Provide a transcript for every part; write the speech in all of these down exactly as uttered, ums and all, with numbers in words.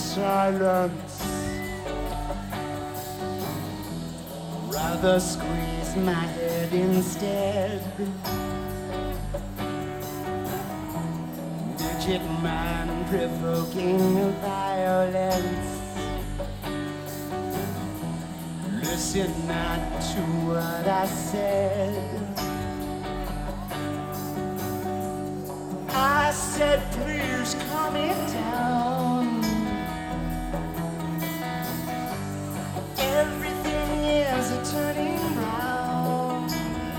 silence. Rather squeeze my head instead. Digit man provoking violence. Listen not to what I said. I said, please calm it down. Everything is a turning round.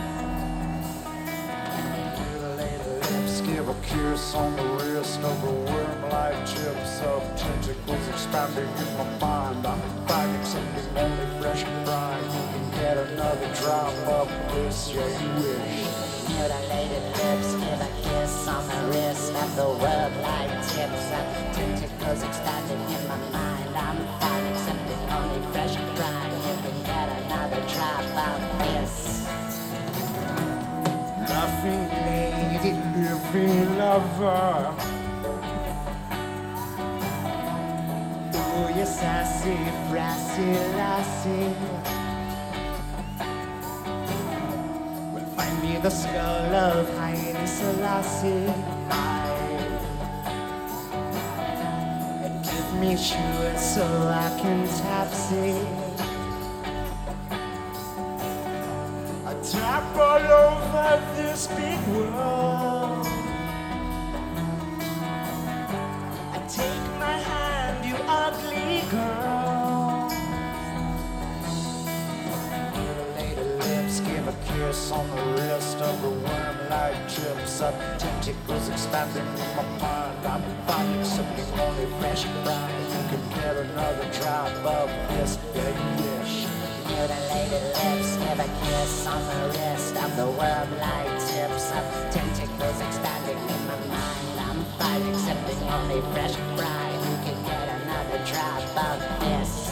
Little lady lips give a kiss on the wrist of a worm-like chips of tentacles expanding in my mind. I'm finding something only fresh and dry. You can get another drop of this, yeah, you wish. Mutilated lips give a kiss on the wrist of the world like tips of tentacles expanding in my mind. I'm finding something only fresh and dry. You can get another drop of this. Laughing lady, living lover. Oh, you sassy, brassy lassie. Find me the skull of Haile Selassie. And give me shoes so I can tapsy. I tap all over this big world. I take my hand, you ugly girl. Mutilated lips give a kiss on the wrist of the worm-like chips of tentacles expanding in my mind. I'm finding something only fresh and bright. You can get another drop of this, yeah, you wish. Mutilated lips give a kiss on the wrist of the worm-like tips of tentacles expanding in my mind. I'm finding something only fresh and bright. You can get another drop of this.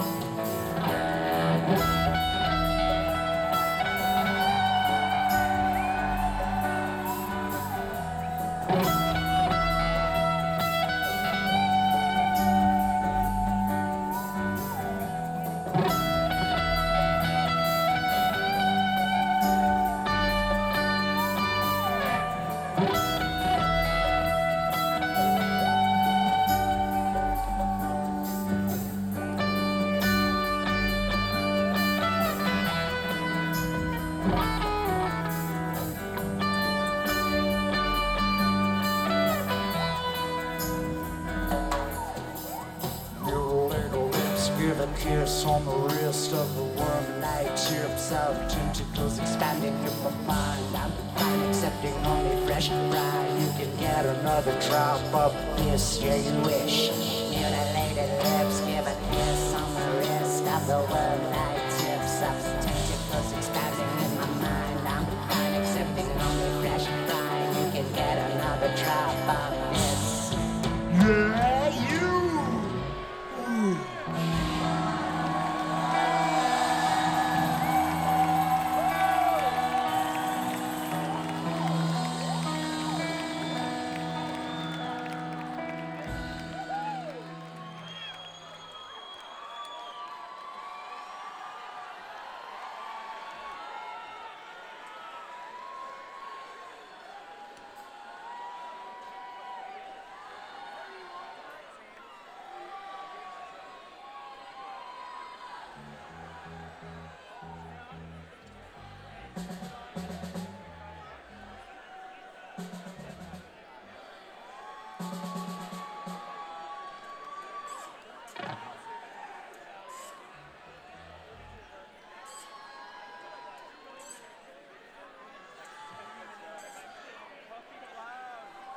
Give a kiss on the wrist of the worm-like tips of tentacles expanding in my mind. I'm fine accepting only fresh and dry. You can get another drop of this, yeah, you wish. Mutilated lips give a kiss on the wrist of the worm-like